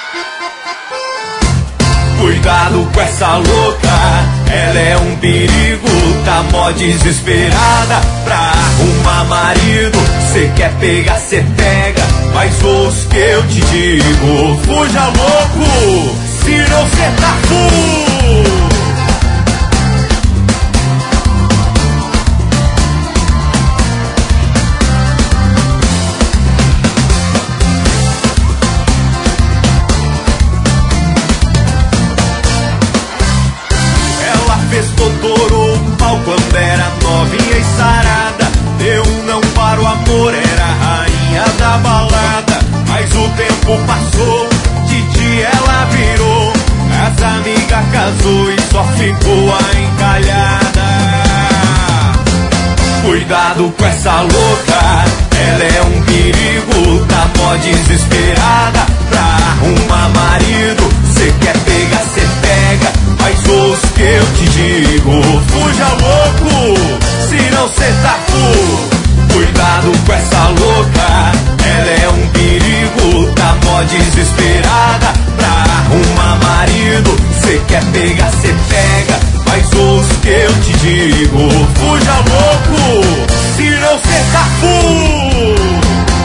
Cuidado com essa louca, ela é um perigo, tá mó desesperada pra arrumar marido. Cê quer pegar, cê pega, mas ouça que eu te digo: fuja louco, senão cê tá full. Estourou o pau quando era novinha e sarada. Deu um não para o amor, era a rainha da balada. Mas o tempo passou, de dia ela virou. As amigas casou e só ficou a encalhada. Cuidado com essa louca, ela é um perigo, tá mó desesperada pra arrumar marido. Cê quer pegar, cê pega, mas ouça que eu te digo: fuja louco, senão cê tá full. Cuidado com essa louca, ela é um perigo, tá mó desesperada pra arrumar marido. Cê quer pegar, cê pega, mas ouça que eu te digo: fuja louco, senão cê tá full.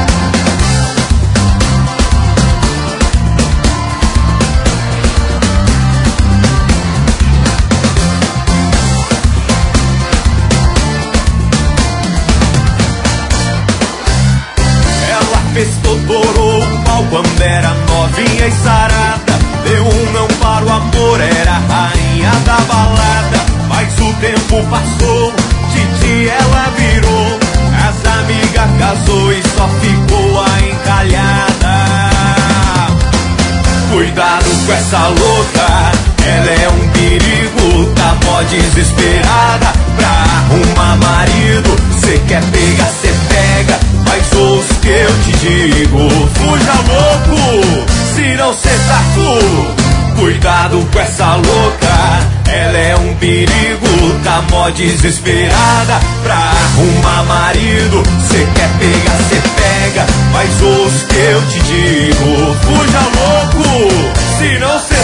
Estourou o pau quando era novinha e sarada. Deu um não para o amor, era a rainha da balada. Mas o tempo passou, de dia ela virou. As amigas casou e só ficou a encalhada. Cuidado com essa louca, ela é um perigo, tá mó desesperada pra arrumar marido. Cê quer pegar, cê pega, mas ouça que eu te digo: fuja louco, senão cê tá full. Cuidado com essa louca, ela é um perigo, tá mó desesperada pra arrumar marido. Cê quer pegar, cê pega, mas ouça que eu te digo: fuja louco, senão cê